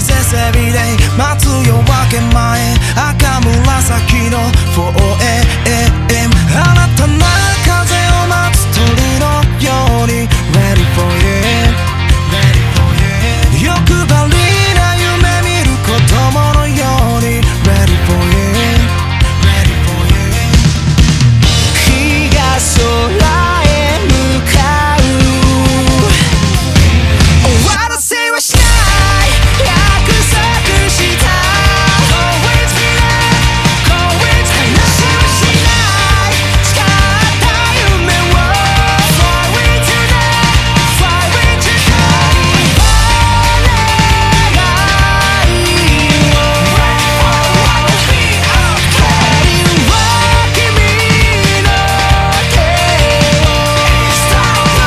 ぜ背びれ待つ夜明け前赤紫の 4AM あなたな風を待つ鳥のように Ready for you欲張りな夢見る子供のように Ready for you Ready for you 日が空へ向かう終わらせはしない約束した Always be there Always be there 話はしない誓った夢を Fly with you there Fly with you there バレないよ Ready for what will be okay 君の手を Stop the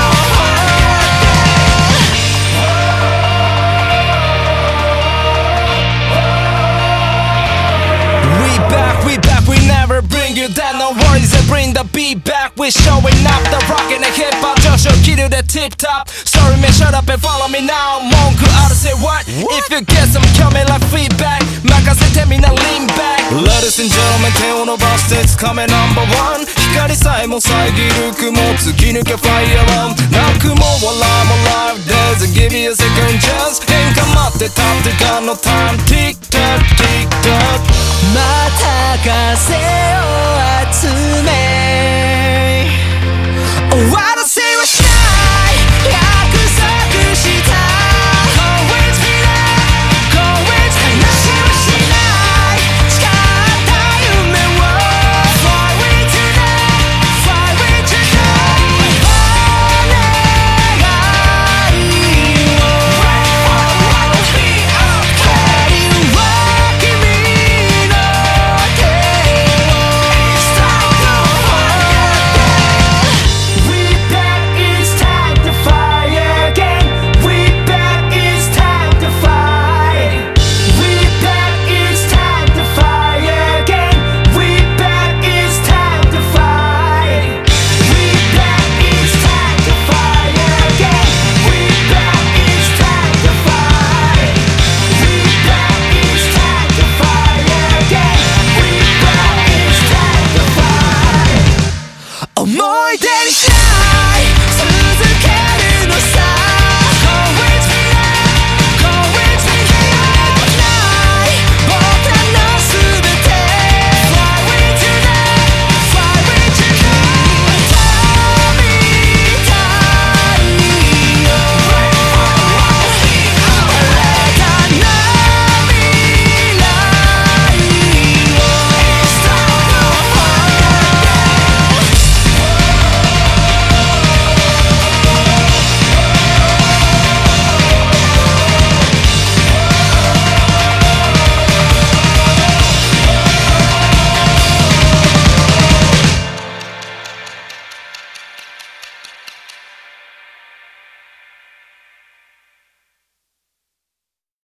We back, we never bring you down. No worries, I bring the beat back. We showing up the rock and the hip hop. Joshua, kill you the tip top. Sorry man, shut up and follow me now. Monku out say what? If you get some coming like feedback. 任せてみんな lean back. Ladies and gentlemen, 手を伸ばして掴め No.1 光さえも遮る雲突き抜け Fire on 泣くも笑うも Life doesn't give you a second chance 変化待ってたってかの Time Tick tock tick tock また風を集め終わ